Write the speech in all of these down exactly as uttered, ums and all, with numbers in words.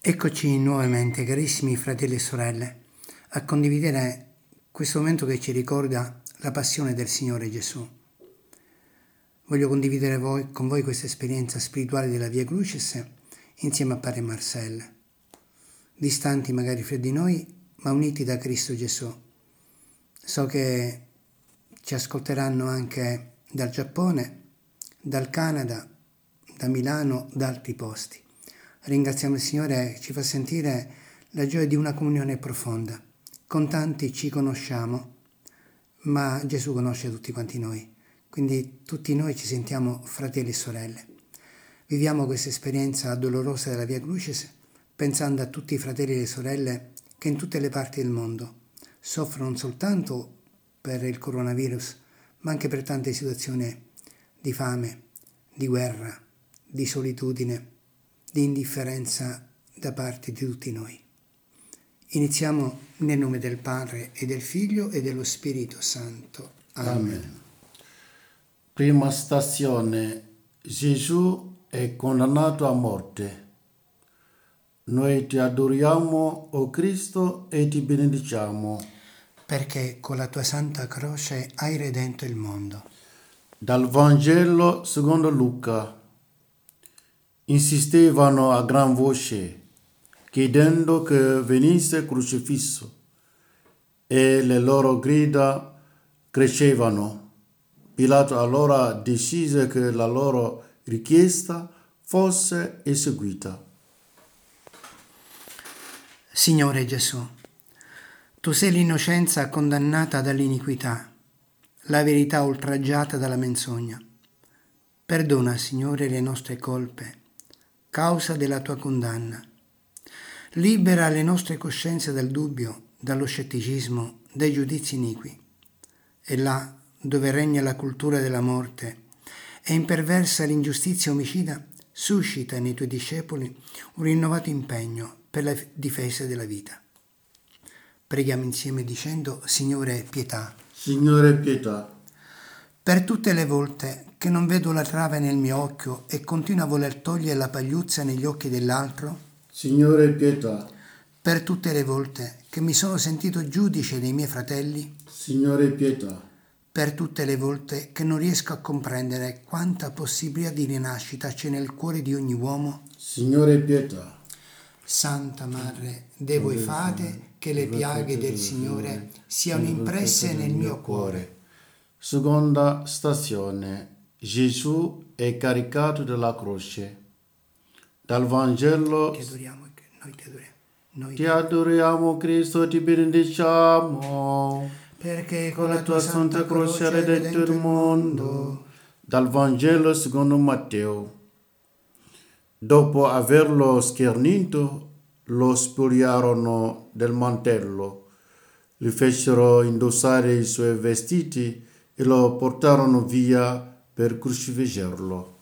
Eccoci nuovamente, carissimi fratelli e sorelle, a condividere questo momento che ci ricorda la passione del Signore Gesù. Voglio condividere voi, con voi questa esperienza spirituale della Via Crucis insieme a Padre Marcel, distanti magari fra di noi, ma uniti da Cristo Gesù. So che ci ascolteranno anche dal Giappone, dal Canada, da Milano, da altri posti. Ringraziamo il Signore, ci fa sentire la gioia di una comunione profonda. Con tanti ci conosciamo, ma Gesù conosce tutti quanti noi. Quindi tutti noi ci sentiamo fratelli e sorelle. Viviamo questa esperienza dolorosa della Via Crucis pensando a tutti i fratelli e le sorelle che in tutte le parti del mondo soffrono non soltanto per il coronavirus, ma anche per tante situazioni di fame, di guerra, di solitudine, di indifferenza da parte di tutti noi. Iniziamo nel nome del Padre e del Figlio e dello Spirito Santo. Amen. Amen. Prima stazione: Gesù è condannato a morte. Noi ti adoriamo, o Cristo, e ti benediciamo, perché con la tua santa croce hai redento il mondo. Dal Vangelo secondo Luca. Insistevano a gran voce, chiedendo che venisse crocifisso, e le loro grida crescevano. Pilato allora decise che la loro richiesta fosse eseguita. Signore Gesù, tu sei l'innocenza condannata dall'iniquità, la verità oltraggiata dalla menzogna. Perdona, Signore, le nostre colpe, causa della tua condanna. Libera le nostre coscienze dal dubbio, dallo scetticismo, dai giudizi iniqui. E là, dove regna la cultura della morte e imperversa l'ingiustizia omicida, suscita nei tuoi discepoli un rinnovato impegno per la difesa della vita. Preghiamo insieme dicendo: Signore, pietà. Signore, pietà. Per tutte le volte che non vedo la trave nel mio occhio e continuo a voler togliere la pagliuzza negli occhi dell'altro. Signore, pietà. Per tutte le volte che mi sono sentito giudice dei miei fratelli. Signore, pietà. Per tutte le volte che non riesco a comprendere quanta possibilità di rinascita c'è nel cuore di ogni uomo. Signore, pietà. Santa Madre, Dei voi fate che le piaghe del Signore siano impresse nel mio cuore. Seconda stazione: Gesù è caricato dalla croce. Dal Vangelo: Ti adoriamo, noi ti adoriamo. Noi ti adoriamo, Cristo, ti benediciamo, perché con la tua santa croce hai redento il mondo. Dal Vangelo secondo Matteo. Dopo averlo schernito, lo spogliarono del mantello, gli fecero indossare i suoi vestiti e lo portarono via per crocifiggerlo.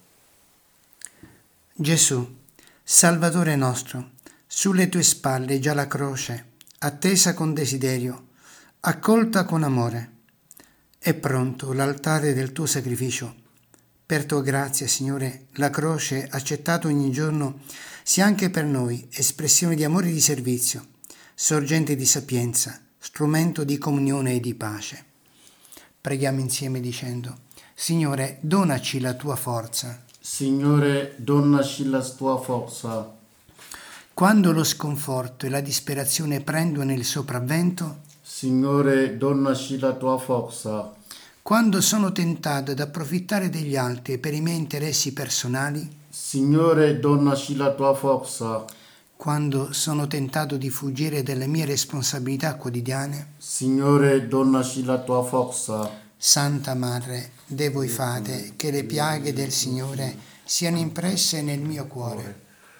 Gesù, Salvatore nostro, sulle tue spalle già la croce, attesa con desiderio, accolta con amore. È pronto l'altare del tuo sacrificio. Per tua grazia, Signore, la croce, accettata ogni giorno, sia anche per noi espressione di amore e di servizio, sorgente di sapienza, strumento di comunione e di pace. Preghiamo insieme dicendo: Signore, donaci la tua forza. Signore, donaci la tua forza. Quando lo sconforto e la disperazione prendono il sopravvento. Signore, donaci la tua forza. Quando sono tentato ad approfittare degli altri per i miei interessi personali. Signore, donaci la tua forza. Quando sono tentato di fuggire dalle mie responsabilità quotidiane. Signore, donaci la tua forza. Santa Madre, Dei voi fate che le piaghe del Signore siano impresse nel mio cuore.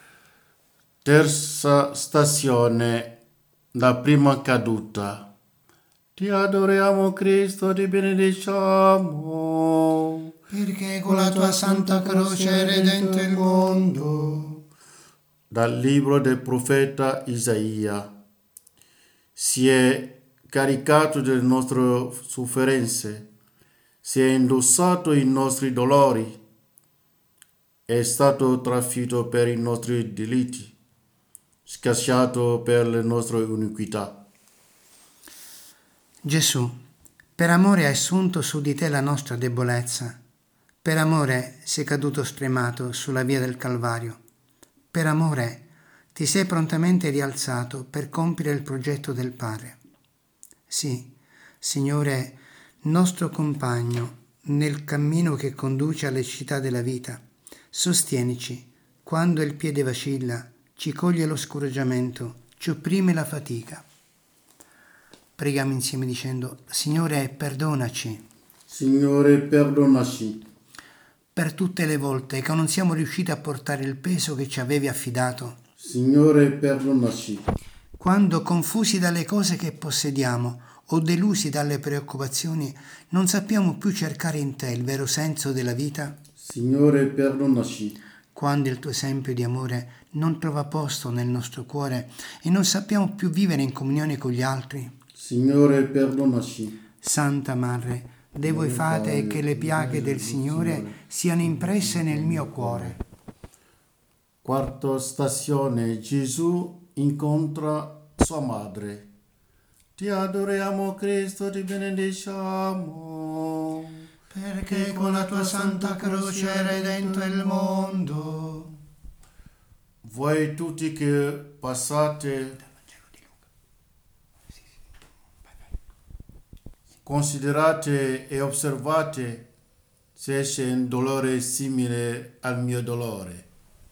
Terza stazione: la prima caduta. Ti adoriamo, Cristo, ti benediciamo, perché con la tua santa croce hai redento il mondo. Dal libro del profeta Isaia. Si è caricato delle nostre sofferenze, si è indossato i nostri dolori, è stato trafitto per i nostri delitti. scacciato per le nostre iniquità. Gesù, per amore hai assunto su di te la nostra debolezza, per amore sei caduto stremato sulla via del Calvario, per amore ti sei prontamente rialzato per compiere il progetto del Padre. Sì, Signore, nostro compagno nel cammino che conduce alle città della vita, sostienici quando il piede vacilla, ci coglie lo scoraggiamento, ci opprime la fatica. Preghiamo insieme dicendo: Signore, perdonaci Signore, perdonaci per tutte le volte che non siamo riusciti a portare il peso che ci avevi affidato, Signore, perdonaci quando confusi dalle cose che possediamo o delusi dalle preoccupazioni non sappiamo più cercare in te il vero senso della vita, Signore, perdonaci quando il tuo esempio di amore non trova posto nel nostro cuore e non sappiamo più vivere in comunione con gli altri. Signore, perdonaci. Santa Madre, de voi fate che le piaghe del Signore siano impresse nel mio cuore. Quarta stazione. Gesù incontra sua madre. Ti adoriamo Cristo, ti benediciamo. Perché con la tua santa croce hai redento il mondo. Voi tutti che passate, considerate e osservate se c'è un dolore simile al mio dolore.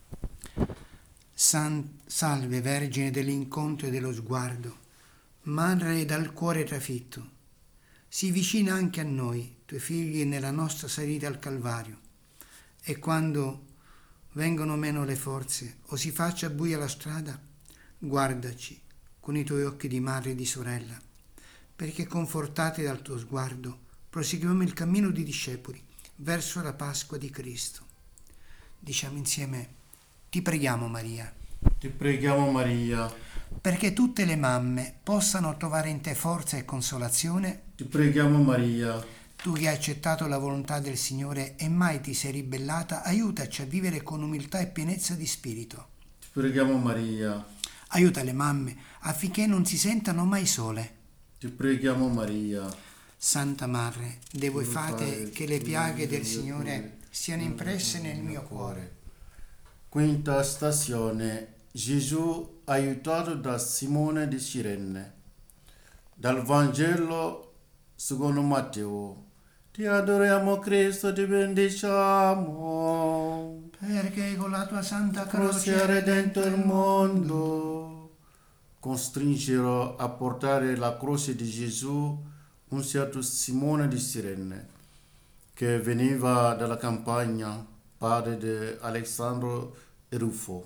San, salve Vergine dell'incontro e dello sguardo, Madre dal cuore trafitto, sii vicina anche a noi, tuoi figli, nella nostra salita al Calvario, e quando vengono meno le forze o si faccia buia la strada, guardaci con i tuoi occhi di madre e di sorella, perché confortati dal tuo sguardo proseguiamo il cammino di discepoli verso la Pasqua di Cristo. Diciamo insieme: ti preghiamo Maria, Ti preghiamo Maria, perché tutte le mamme possano trovare in te forza e consolazione. ti preghiamo Maria, Tu che hai accettato la volontà del Signore e mai ti sei ribellata, aiutaci a vivere con umiltà e pienezza di spirito. ti preghiamo Maria, Aiuta le mamme affinché non si sentano mai sole. ti preghiamo Maria. Santa Madre, de voi fate che le piaghe del Signore siano impresse nel mio cuore. Quinta stazione. Gesù aiutato da Simone di Cirene. Dal Vangelo secondo Matteo. Ti adoriamo Cristo, ti benediciamo. Perché con la tua santa Croce ha redento il mondo. Costringerò a portare la croce di Gesù un certo Simone di Cirene, che veniva dalla campagna, padre di Alessandro e Rufo.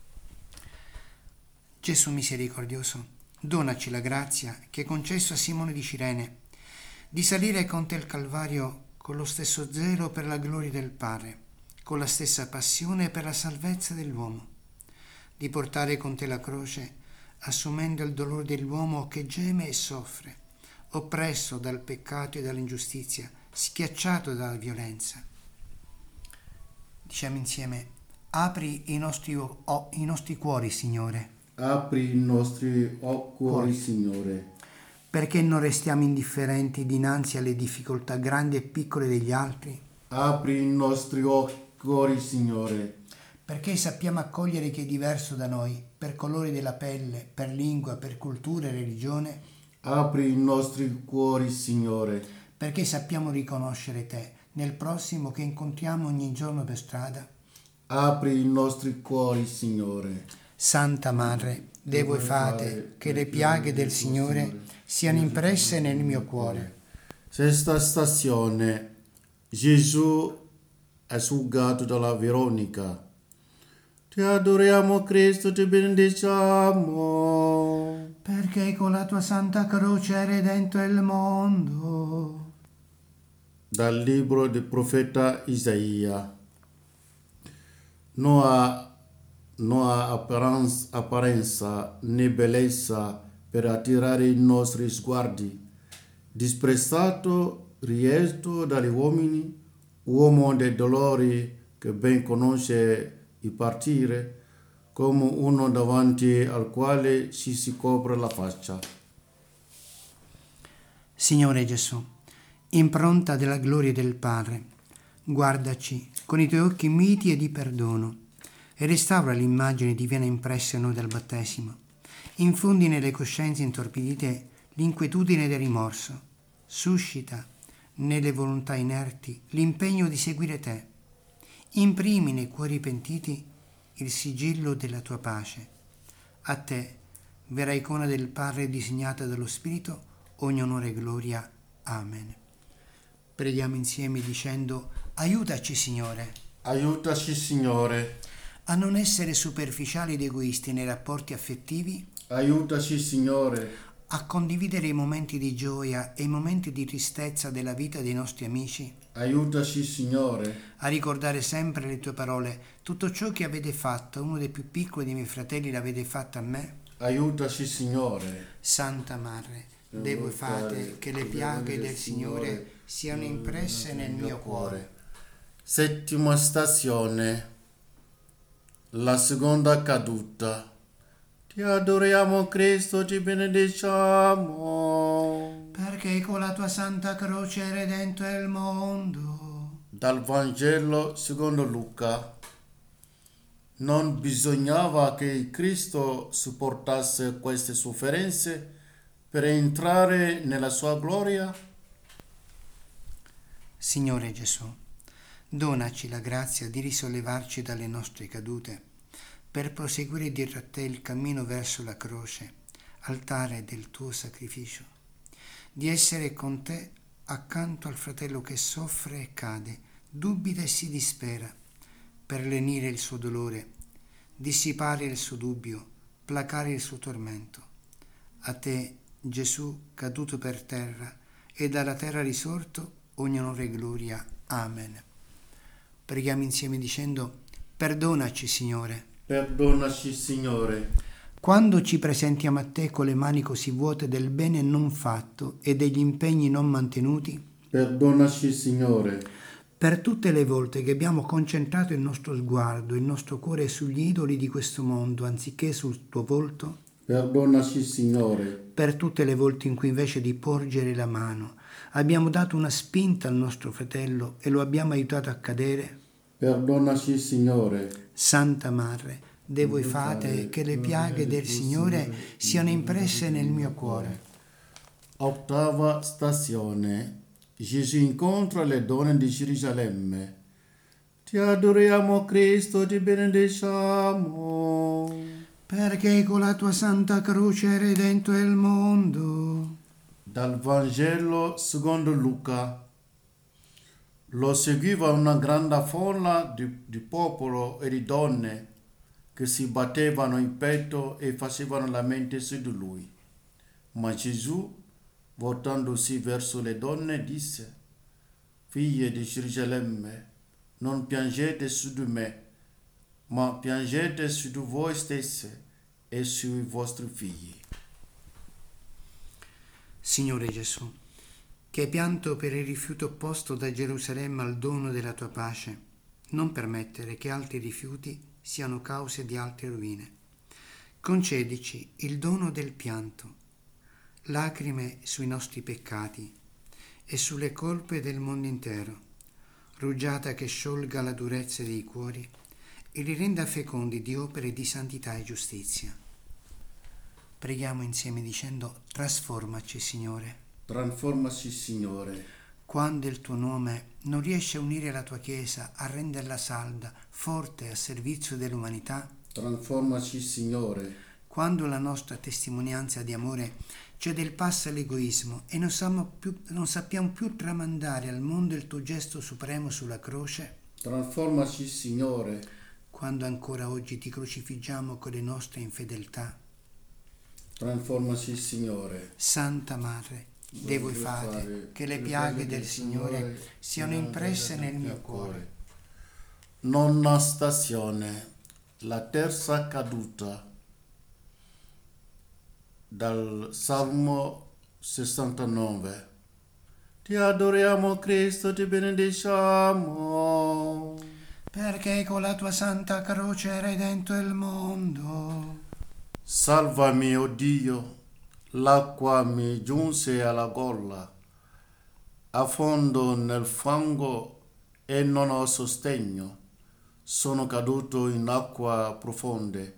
Gesù misericordioso, donaci la grazia che hai concesso a Simone di Cirene di salire con te al Calvario con lo stesso zelo per la gloria del Padre, con la stessa passione per la salvezza dell'uomo, di portare con te la croce, assumendo il dolore dell'uomo che geme e soffre, oppresso dal peccato e dall'ingiustizia, schiacciato dalla violenza. Diciamo insieme: apri i nostri, oh, i nostri cuori, Signore. Apri i nostri cuori, Signore, perché non restiamo indifferenti dinanzi alle difficoltà grandi e piccole degli altri. Apri i nostri cuori, Signore, perché sappiamo accogliere chi è diverso da noi, per colore della pelle, per lingua, per cultura e religione. Apri i nostri cuori, Signore, perché sappiamo riconoscere te nel prossimo che incontriamo ogni giorno per strada. Apri i nostri cuori, Signore. Santa Madre, de voi fate che le piaghe del Signore siano impresse nel mio cuore. Sesta stazione. Gesù è sugato dalla Veronica. Ti adoriamo Cristo, ti benediciamo. Perché con la tua santa croce hai redento il mondo. Dal libro del profeta Isaia. Non ha non ha apparenza, apparenza né bellezza per attirare i nostri sguardi. Disprezzato, riesto dagli uomini, uomo dei dolori che ben conosce il partire, come uno davanti al quale ci si copre la faccia. Signore Gesù, impronta della gloria del Padre, guardaci con i tuoi occhi miti e di perdono e restaura l'immagine divina impressa in noi dal battesimo. Infondi nelle coscienze intorpidite l'inquietudine del rimorso. Suscita nelle volontà inerti l'impegno di seguire te. Imprimi nei cuori pentiti il sigillo della tua pace. A te, vera icona del Padre disegnata dallo Spirito, ogni onore e gloria. Amen. Preghiamo insieme dicendo: aiutaci, Signore. Aiutaci, Signore. A non essere superficiali ed egoisti nei rapporti affettivi. Aiutaci, Signore. A condividere i momenti di gioia e i momenti di tristezza della vita dei nostri amici. Aiutaci, Signore. A ricordare sempre le tue parole: tutto ciò che avete fatto a uno dei più piccoli dei miei fratelli l'avete fatto a me. Aiutaci, Signore. Santa Madre, Dei voi fate che le piaghe del Signore siano impresse nel mio cuore. Settima stazione. La seconda caduta. Ti adoriamo, Cristo, ti benediciamo. Perché con la tua santa croce hai redento il mondo. Dal Vangelo secondo Luca. Non bisognava che Cristo sopportasse queste sofferenze per entrare nella sua gloria? Signore Gesù, donaci la grazia di risollevarci dalle nostre cadute, per proseguire dietro a te il cammino verso la croce, altare del tuo sacrificio, di essere con te accanto al fratello che soffre e cade, dubita e si dispera, per lenire il suo dolore, dissipare il suo dubbio, placare il suo tormento. A te, Gesù, caduto per terra e dalla terra risorto, ogni onore e gloria. Amen. Preghiamo insieme dicendo: perdonaci, Signore. Perdonaci, Signore. Quando ci presentiamo a te con le mani così vuote del bene non fatto e degli impegni non mantenuti, Perdonaci, Signore. per tutte le volte che abbiamo concentrato il nostro sguardo, il nostro cuore sugli idoli di questo mondo anziché sul tuo volto, Perdonaci, Signore. per tutte le volte in cui invece di porgere la mano abbiamo dato una spinta al nostro fratello e lo abbiamo aiutato a cadere, Perdonaci, Signore. Santa Madre, Dei voi fate che le piaghe del Signore siano impresse nel mio cuore. Ottava stazione. Gesù incontra le donne di Gerusalemme. Ti adoriamo, Cristo, ti benediciamo. Perché con la tua santa croce hai redento il mondo. Dal Vangelo secondo Luca. Lo seguiva una grande folla di, di popolo e di donne che si battevano in petto e facevano lamenti su di lui. Ma Gesù, voltandosi verso le donne, disse: Figlie di Gerusalemme, non piangete su di me, ma piangete su di voi stesse e sui vostri figli. Signore Gesù, che hai pianto per il rifiuto opposto da Gerusalemme al dono della tua pace, non permettere che altri rifiuti siano cause di altre rovine. Concedici il dono del pianto, lacrime sui nostri peccati e sulle colpe del mondo intero, rugiada che sciolga la durezza dei cuori e li renda fecondi di opere di santità e giustizia. Preghiamo insieme dicendo: trasformaci, Signore. Trasformaci, Signore. Quando il tuo nome non riesce a unire la tua Chiesa, a renderla salda, forte, a servizio dell'umanità, Trasformaci, Signore. Quando la nostra testimonianza di amore cede il passo all'egoismo e non, sappiamo più, non sappiamo più tramandare al mondo il tuo gesto supremo sulla croce, Trasformaci, Signore. Quando ancora oggi ti crocifiggiamo con le nostre infedeltà, Trasformaci, Signore. Santa Madre, Dei voi fate che le piaghe del Signore siano impresse nel mio cuore. Nonna stazione. La terza caduta. Dal Salmo sessantanove. Ti adoriamo, Cristo, ti benediciamo. perché con la tua santa croce hai redento il mondo. Salvami, o Dio, l'acqua mi giunse alla gola, affondo nel fango e non ho sostegno. Sono caduto in acqua profonde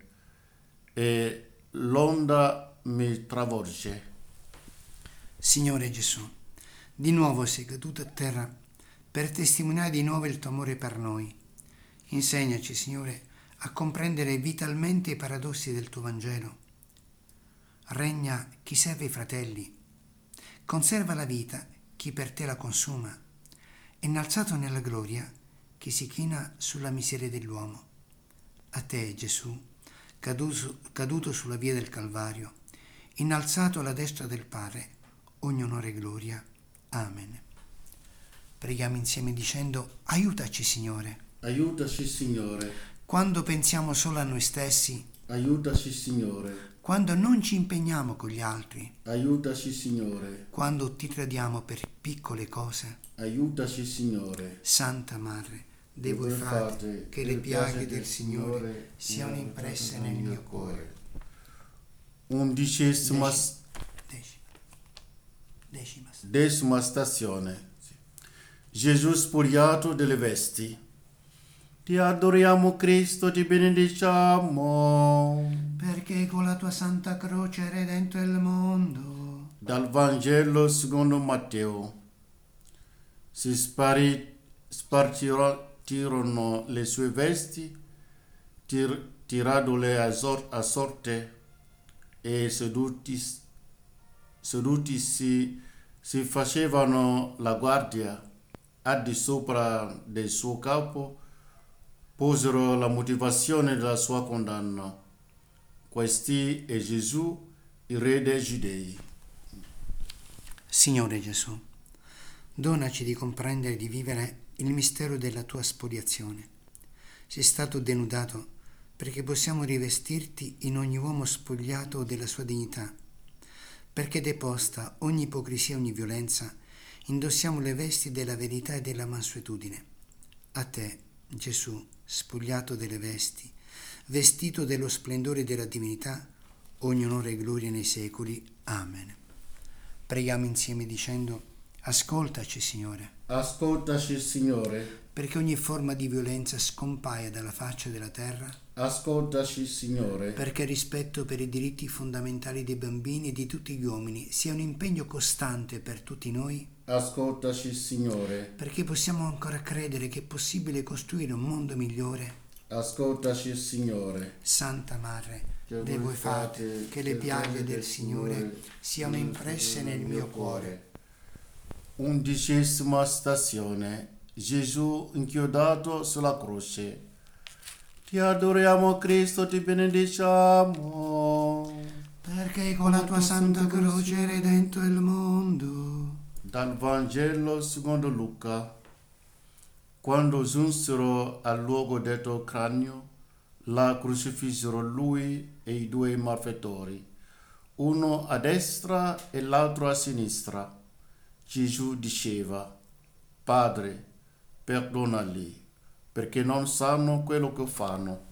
e l'onda mi travolge. Signore Gesù, di nuovo sei caduto a terra per testimoniare di nuovo il tuo amore per noi. Insegnaci, Signore, a comprendere vitalmente i paradossi del tuo Vangelo. Regna chi serve i fratelli, conserva la vita chi per te la consuma, innalzato nella gloria chi si china sulla miseria dell'uomo. A te, Gesù, caduto, caduto sulla via del Calvario, innalzato alla destra del Padre, ogni onore e gloria. Amen. Preghiamo insieme dicendo: aiutaci, Signore. Aiutaci, Signore. Quando pensiamo solo a noi stessi, Aiutaci, Signore. quando non ci impegniamo con gli altri, Aiutaci, Signore. quando ti tradiamo per piccole cose. Aiutaci, Signore. Santa Madre, dei voi fate che le piaghe del Signore siano impresse nel mio cuore. Undicesima, Decima. Decima. decima stazione. Gesù spogliato delle vesti. Ti adoriamo, Cristo, ti benediciamo. Perché con la tua santa croce hai redento il mondo. Dal Vangelo secondo Matteo. Si spari, spartirono le sue vesti, tir, tiradole a, sor, a sorte, e seduti, seduti si, si facevano la guardia. A di sopra del suo capo posero la motivazione della sua condanna. Questi è Gesù, il Re dei Giudei. Signore Gesù, donaci di comprendere e di vivere il mistero della tua spoliazione. Sei stato denudato perché possiamo rivestirti in ogni uomo spogliato della sua dignità. Perché deposta ogni ipocrisia e ogni violenza, indossiamo le vesti della verità e della mansuetudine. A te, Gesù, spogliato delle vesti, vestito dello splendore della divinità, ogni onore e gloria nei secoli. Amen. Preghiamo insieme dicendo: ascoltaci, Signore. Ascoltaci, Signore. Perché ogni forma di violenza scompaia dalla faccia della terra. Ascoltaci, Signore. Perché il rispetto per i diritti fondamentali dei bambini e di tutti gli uomini sia un impegno costante per tutti noi. Ascoltaci, Signore. Perché possiamo ancora credere che è possibile costruire un mondo migliore. Ascoltaci, Signore. Santa Madre, dei voi fate che le piaghe del Signore siano impresse nel mio cuore. Undicesima stazione. Gesù inchiodato sulla croce. Ti adoriamo, Cristo, ti benediciamo. Perché con la tua santa croce hai redento il mondo. Dal Vangelo secondo Luca. Quando giunsero al luogo detto Cranio, là crocifissero lui e i due malfettori, uno a destra e l'altro a sinistra. Gesù diceva: Padre, perdonali, perché non sanno quello che fanno.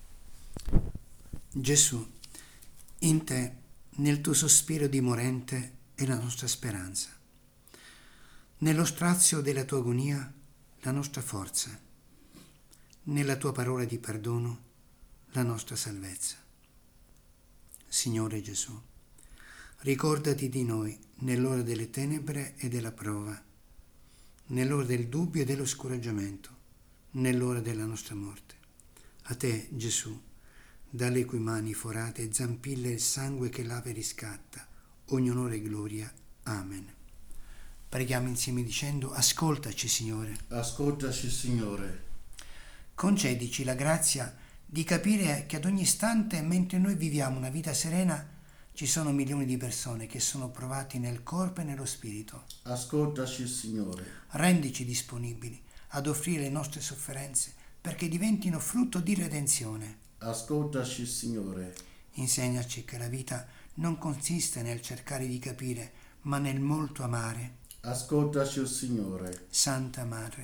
Gesù, in te, nel tuo sospiro dimorente, è la nostra speranza. Nello strazio della tua agonia, la nostra forza. Nella tua parola di perdono, la nostra salvezza. Signore Gesù, ricordati di noi nell'ora delle tenebre e della prova, nell'ora del dubbio e dello scoraggiamento, nell'ora della nostra morte. A te, Gesù, dalle cui mani forate e zampille il sangue che lava e riscatta, ogni onore e gloria. Amen. Preghiamo insieme dicendo: ascoltaci, Signore. Ascoltaci, Signore. Concedici la grazia di capire che ad ogni istante, mentre noi viviamo una vita serena, ci sono milioni di persone che sono provati nel corpo e nello spirito. Ascoltaci, Signore. Rendici disponibili ad offrire le nostre sofferenze perché diventino frutto di redenzione. Ascoltaci, Signore. Insegnaci che la vita non consiste nel cercare di capire, ma nel molto amare. Ascoltaci, Signore. Santa Madre,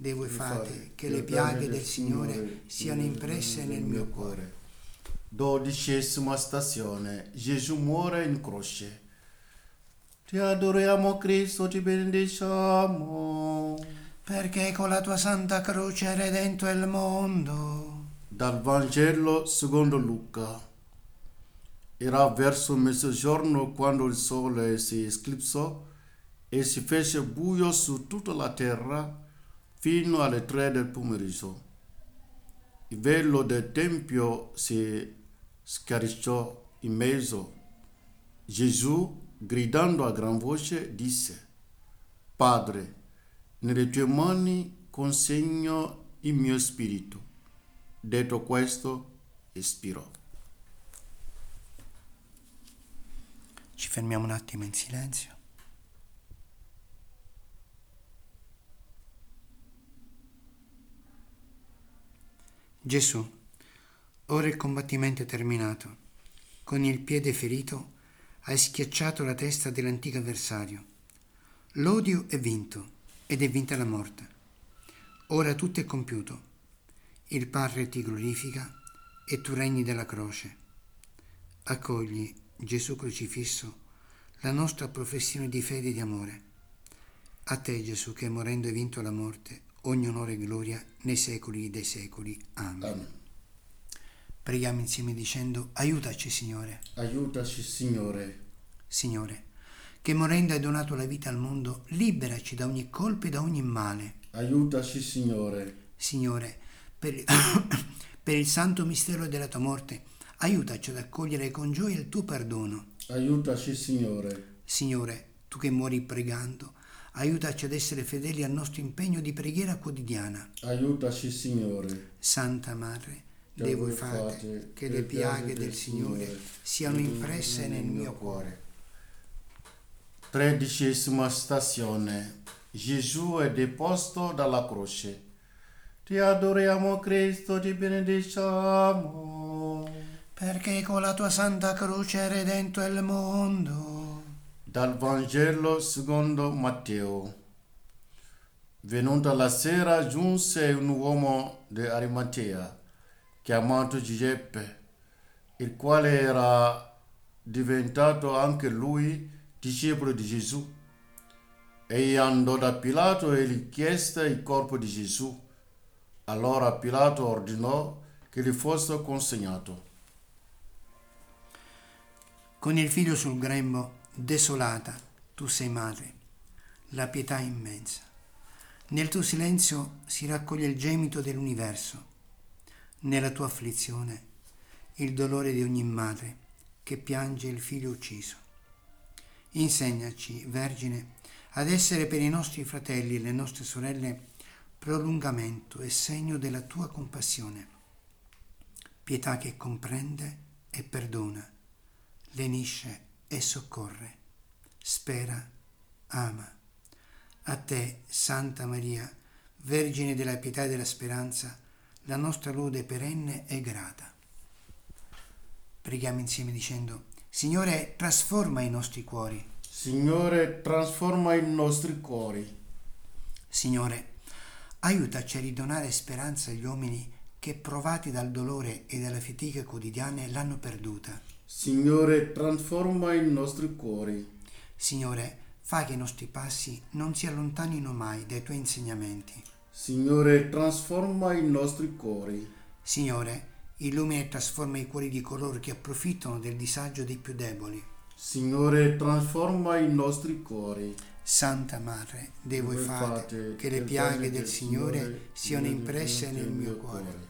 dei voi fate che le piaghe del Signore siano impresse nel mio cuore. Dodicesima stazione. Gesù muore in croce. Ti adoriamo Cristo, ti benediciamo. Perché con la tua santa croce hai redento il mondo. Dal Vangelo secondo Luca. Era verso mezzogiorno quando il sole si eclipsò e si fece buio su tutta la terra fino alle tre del pomeriggio. Il velo del tempio si scaricciò in mezzo. Gesù, gridando a gran voce, disse: Padre, nelle tue mani consegno il mio spirito. Detto questo, espirò. Ci fermiamo un attimo in silenzio. Gesù, ora il combattimento è terminato. Con il piede ferito hai schiacciato la testa dell'antico avversario. L'odio è vinto ed è vinta la morte. Ora tutto è compiuto. Il Padre ti glorifica e tu regni della croce. Accogli, Gesù crocifisso, la nostra professione di fede e di amore. A te, Gesù, che morendo hai vinto la morte, ogni onore e gloria nei secoli dei secoli. Amen. Amen. Preghiamo insieme dicendo: aiutaci, Signore. Aiutaci, Signore. Signore, che morendo hai donato la vita al mondo, liberaci da ogni colpa e da ogni male. Aiutaci, Signore. Signore, per il, per il santo mistero della tua morte, aiutaci ad accogliere con gioia il tuo perdono. Aiutaci, Signore. Signore, tu che muori pregando, aiutaci ad essere fedeli al nostro impegno di preghiera quotidiana. Aiutaci, Signore. Santa Madre, Dei voi fate che le piaghe del Signore siano impresse nel mio cuore. Tredicesima stazione. Gesù è deposto dalla croce. Ti adoriamo Cristo, ti benediciamo. Perché con la tua santa croce hai redento il mondo. Dal Vangelo secondo Matteo. Venuta la sera giunse un uomo di Arimatea, chiamato Giuseppe, il quale era diventato anche lui discepolo di Gesù. Egli andò da Pilato e gli chiese il corpo di Gesù. Allora Pilato ordinò che gli fosse consegnato. Con il figlio sul grembo, desolata, tu sei madre, la pietà è immensa. Nel tuo silenzio si raccoglie il gemito dell'universo. Nella tua afflizione, il dolore di ogni madre che piange il figlio ucciso. Insegnaci, Vergine, ad essere per i nostri fratelli e le nostre sorelle prolungamento e segno della tua compassione. Pietà che comprende e perdona, lenisce e soccorre, spera, ama. A te, Santa Maria, Vergine della pietà e della speranza, la nostra lode perenne e grata. Preghiamo insieme dicendo: Signore, trasforma i nostri cuori. Signore, trasforma i nostri cuori. Signore, aiutaci a ridonare speranza agli uomini che, provati dal dolore e dalle fatiche quotidiane, l'hanno perduta. Signore, trasforma i nostri cuori. Signore, fa che i nostri passi non si allontanino mai dai tuoi insegnamenti. Signore, trasforma i nostri cuori. Signore, illumina e trasforma i cuori di coloro che approfittano del disagio dei più deboli. Signore, trasforma i nostri cuori. Santa Madre, Dei voi fate che le piaghe del Signore siano impresse nel mio cuore.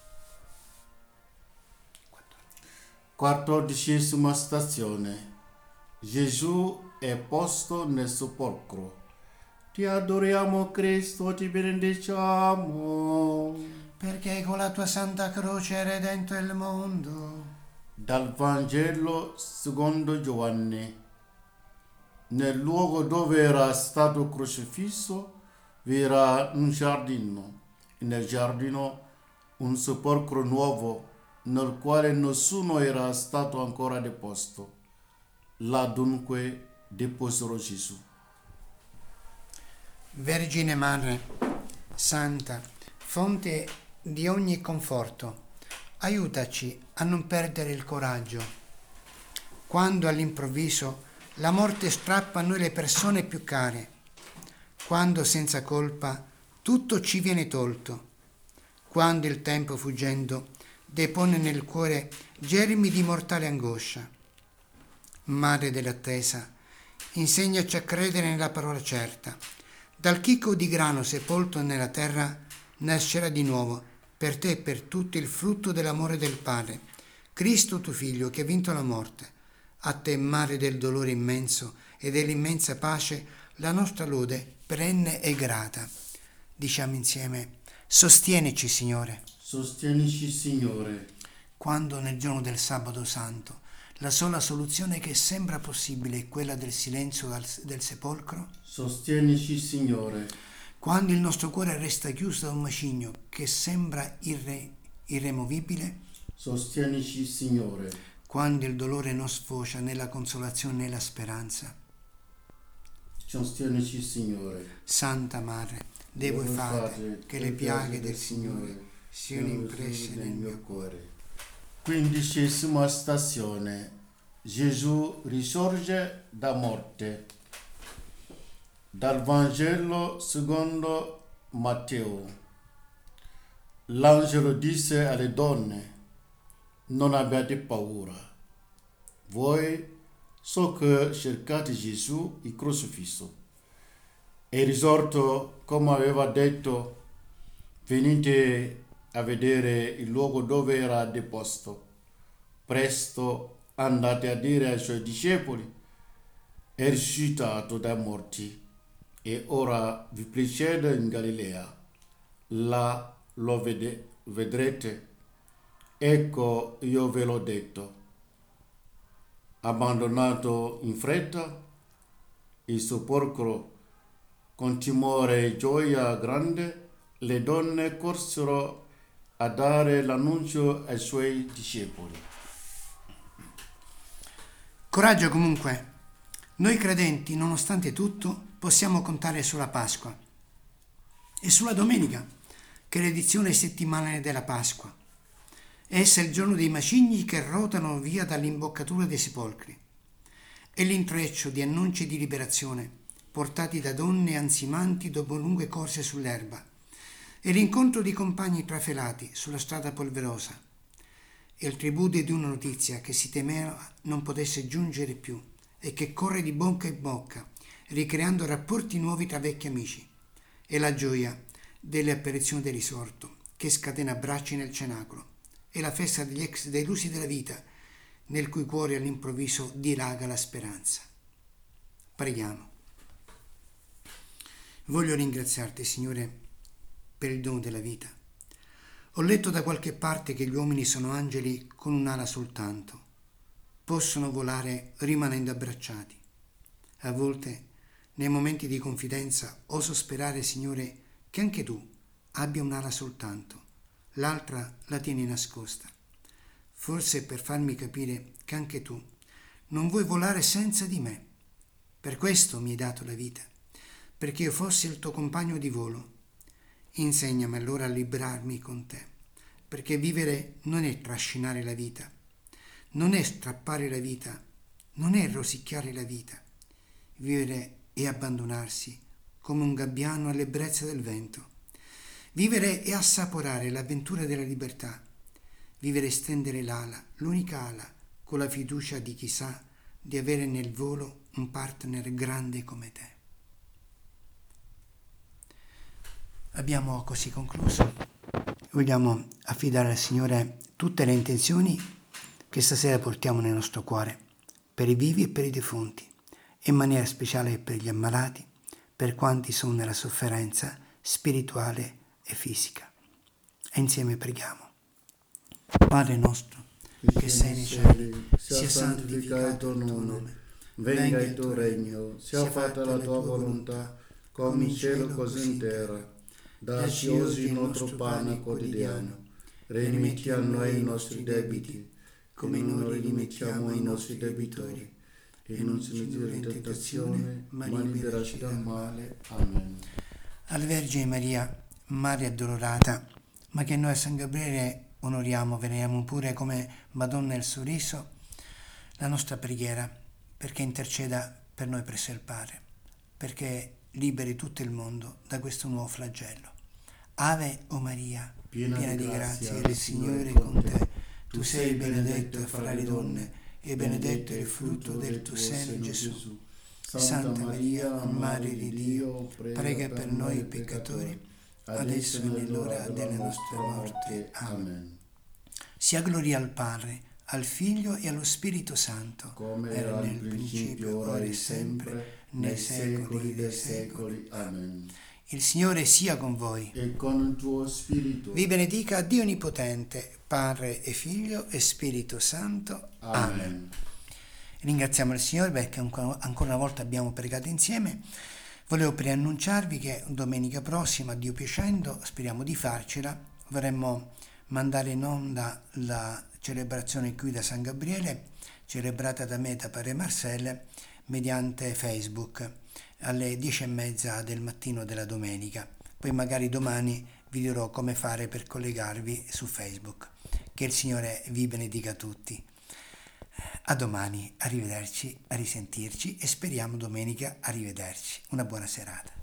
Quattordicesima stazione. Gesù è posto nel sepolcro. Ti adoriamo Cristo, ti benediciamo. Perché con la tua santa croce hai redento il mondo. Dal Vangelo secondo Giovanni. Nel luogo dove era stato crocifisso vi era un giardino, e nel giardino un sepolcro nuovo nel quale nessuno era stato ancora deposto. Là dunque deposero Gesù. Vergine Madre, Santa, fonte di ogni conforto, aiutaci a non perdere il coraggio quando all'improvviso la morte strappa a noi le persone più care, quando senza colpa tutto ci viene tolto, quando il tempo fuggendo depone nel cuore germi di mortale angoscia. Madre dell'attesa, insegnaci a credere nella parola certa. Dal chicco di grano sepolto nella terra nascerà di nuovo per te e per tutti il frutto dell'amore del Padre, Cristo tuo Figlio che ha vinto la morte. A te, mare del dolore immenso e dell'immensa pace, la nostra lode perenne e grata. Diciamo insieme: sostienici, Signore. Sostienici, Signore. Quando nel giorno del sabato santo la sola soluzione che sembra possibile è quella del silenzio del sepolcro, sostienici, Signore. Quando il nostro cuore resta chiuso da un macigno che sembra irre, irremovibile, sostienici, Signore. Quando il dolore non sfocia nella consolazione e la speranza, sostienici, Signore. Santa Madre, Dei voi fate che le piaghe del Signore siano impresse nel mio cuore. Quindicesima stazione. Gesù risorge da morte. Dal Vangelo secondo Matteo. L'angelo disse alle donne: non abbiate paura. Voi so che cercate Gesù, il crocifisso. È risorto come aveva detto. Venite a vedere il luogo dove era deposto. Presto andate a dire ai suoi discepoli: è risuscitato dai morti e ora vi precede in Galilea. Là lo vede, vedrete. Ecco, io ve l'ho detto. Abbandonato in fretta il sepolcro con timore e gioia grande, le donne corsero a dare l'annuncio ai suoi discepoli. Coraggio comunque. Noi credenti, nonostante tutto, possiamo contare sulla Pasqua e sulla domenica, che è l'edizione settimanale della Pasqua. Essa è il giorno dei macigni che rotano via dall'imboccatura dei sepolcri. È l'intreccio di annunci di liberazione portati da donne ansimanti dopo lunghe corse sull'erba. È l'incontro di compagni trafelati sulla strada polverosa. È il tributo di una notizia che si temeva non potesse giungere più e che corre di bocca in bocca, ricreando rapporti nuovi tra vecchi amici. È la gioia delle apparizioni del risorto che scatena abbracci nel cenacolo. È la festa degli ex delusi della vita, nel cui cuore all'improvviso dilaga la speranza. Preghiamo. Voglio ringraziarti, Signore, per il dono della vita. Ho letto da qualche parte che gli uomini sono angeli con un'ala soltanto. Possono volare rimanendo abbracciati. A volte, nei momenti di confidenza, oso sperare, Signore, che anche tu abbia un'ala soltanto. L'altra la tieni nascosta. Forse per farmi capire che anche tu non vuoi volare senza di me. Per questo mi hai dato la vita, perché io fossi il tuo compagno di volo. Insegnami allora a librarmi con te, perché vivere non è trascinare la vita, non è strappare la vita, non è rosicchiare la vita. Vivere è abbandonarsi come un gabbiano all'ebbrezza del vento. Vivere è assaporare l'avventura della libertà. Vivere è stendere l'ala, l'unica ala, con la fiducia di chi sa di avere nel volo un partner grande come te. Abbiamo così concluso. Vogliamo affidare al Signore tutte le intenzioni che stasera portiamo nel nostro cuore, per i vivi e per i defunti, in maniera speciale per gli ammalati, per quanti sono nella sofferenza spirituale e fisica. E insieme preghiamo. Padre nostro, che sei nei cieli, sia santificato il tuo nome, venga il tuo regno, sia fatta la tua volontà, come in cielo così in terra. Dacci oggi il nostro pane quotidiano, rimetti a noi i nostri debiti, come noi rimettiamo ai nostri debitori, e non ci indurre in tentazione, ma liberaci dal male. Amen. Alla Vergine Maria, Maria Addolorata, ma che noi a San Gabriele onoriamo, veneriamo pure come Madonna del Sorriso, la nostra preghiera perché interceda per noi presso il Padre, perché liberi tutto il mondo da questo nuovo flagello. Ave o Maria, piena, piena di grazia, il Signore è con te. Tu sei benedetta fra le donne e benedetto è il frutto del tuo seno, Gesù. Santa Maria, Madre di Dio, prega per noi peccatori, adesso e nell'ora della nostra morte. Amen. Sia gloria al Padre, al Figlio e allo Spirito Santo, come era nel principio, ora e sempre, nei secoli dei secoli. Amen. Il Signore sia con voi. E con il tuo spirito. Vi benedica Dio Onnipotente, Padre e Figlio e Spirito Santo. Amen. Amen. Ringraziamo il Signore perché ancora una volta abbiamo pregato insieme. Volevo preannunciarvi che domenica prossima, Dio piacendo, speriamo di farcela, vorremmo mandare in onda la celebrazione qui da San Gabriele, celebrata da me, da Padre Marcel, mediante Facebook, alle dieci e mezza del mattino della domenica. Poi magari domani vi dirò come fare per collegarvi su Facebook. Che il Signore vi benedica tutti. A domani, arrivederci, a risentirci e speriamo domenica a rivederci. Una buona serata.